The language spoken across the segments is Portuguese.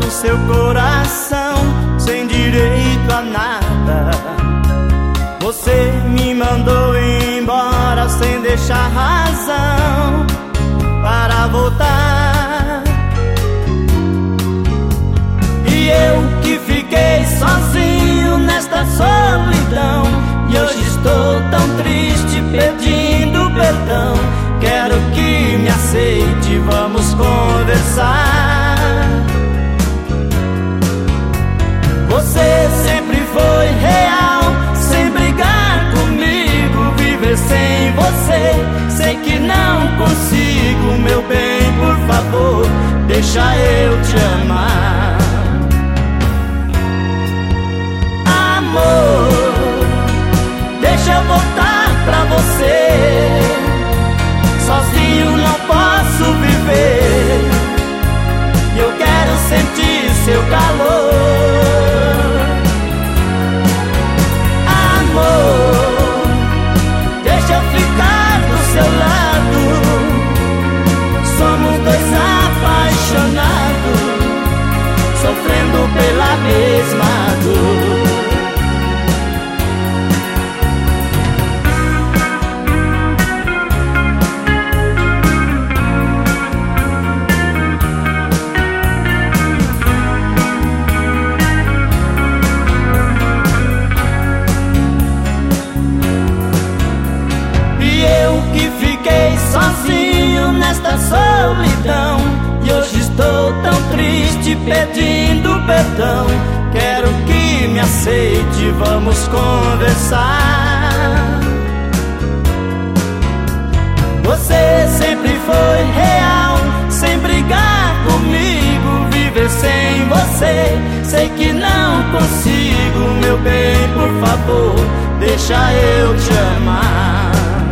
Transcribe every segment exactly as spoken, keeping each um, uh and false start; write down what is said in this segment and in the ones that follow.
no seu coração, sem direito a nada. Você me mandou embora sem deixar razão para voltar. E eu que fiquei sozinho nesta solidão, e hoje estou tão triste pedindo perdão. Quero que me aceite, vamos conversar. Você sempre foi real, sem brigar comigo. Viver sem você, sei que não consigo. Meu bem, por favor, deixa eu te amar. Amor, deixa eu voltar pra você. Sozinho não posso viver, eu quero sentir seu calor. Amor, deixa eu ficar do seu lado. Somos dois apaixonados, sofrendo pela mesma dor. Sozinho nesta solidão, e hoje estou tão triste pedindo perdão. Quero que me aceite, vamos conversar. Você sempre foi real, sem brigar comigo. Viver sem você, sei que não consigo. Meu bem, por favor, deixa eu te amar.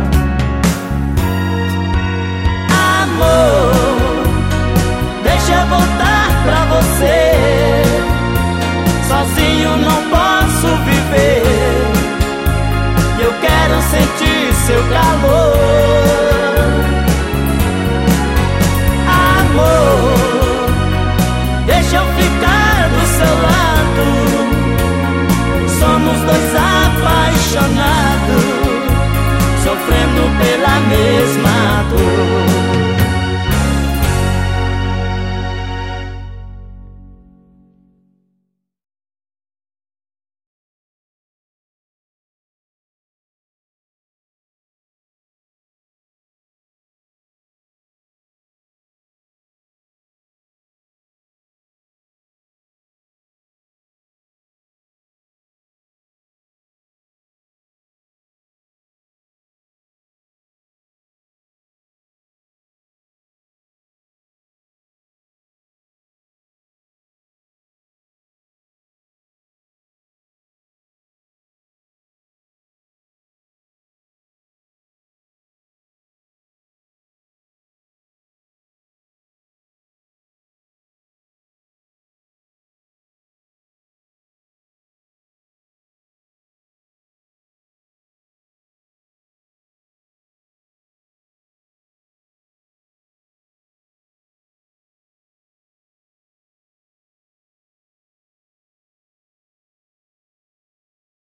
Amor, deixa eu voltar pra você. Sozinho não posso viver, eu quero sentir seu calor.